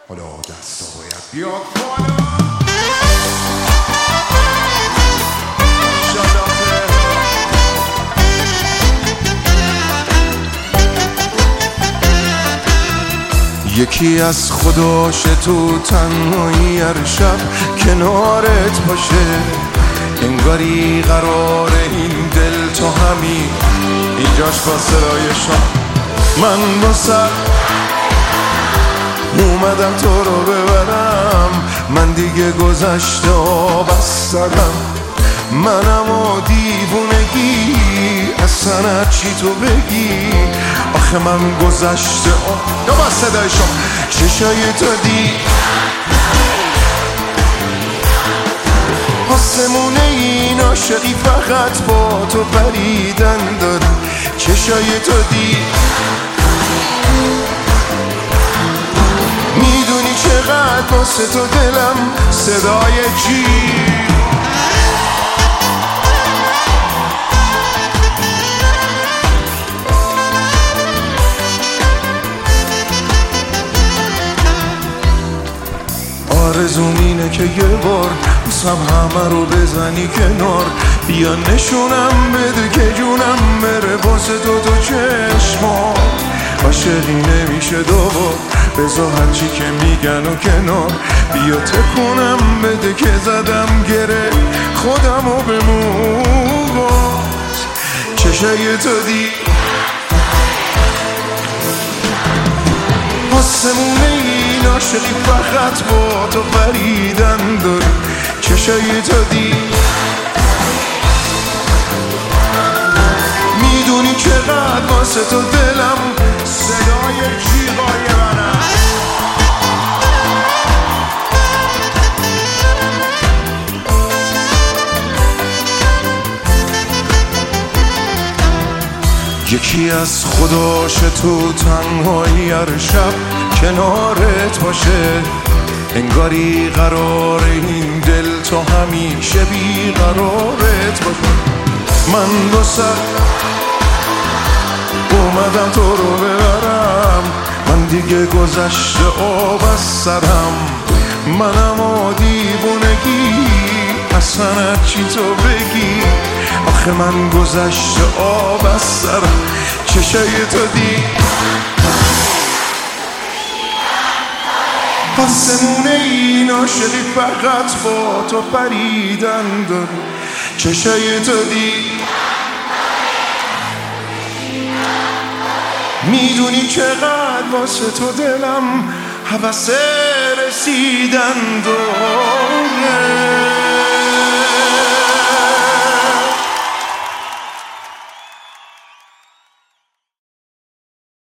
حالا دستا باید بیاد بالا. یکی از خداش تو تنهایی هر شب کنارت باشه، انگاری قرار این دل تو همین اینجاش با صدای شام. من با سر اومدم تو رو ببرم، من دیگه گذشته بس زدم، منم و دیوونگی اصلا چی تو بگی. آخه من گذشته یا با صدای شما چشای تو دی آسمونه این عاشقی فقط با تو پریدن داره، چشای تو دی میدونی چقدر واسه تو دلم صدای چی. آرزوم اینه که یه بار بسم همه رو بزنی کنار، بیا نشونم بده که جونم بره واسه تو چشما. عاشقی نمیشه دوبار، بذار هرچی که میگن و کنار، بیا تکونم بده که زدم گره خودمو به موهات. چشای تو دی آسمونه این عاشقی فقط با تو پریدن داره، چشای تو دی میدونی چقدر واسه تو دلم صدای جیغای منم. یکی از خداش تو تنهایی هر شب کنارت باشه، انگاری قرار این دل تو همیشه بی قرارت باشه. من دو سر اومدم تو رو ببرم، من دیگه گذشته از سرم، منم و دیوونگی اصلا چی تو بگی. آخه من گذشته از سرم، چشای تو دی آسمونه این عاشقی فقط با تو پریدن داره، چشای تو دی میدونی چقدر واسه تو دلم هوس رسیدن داره.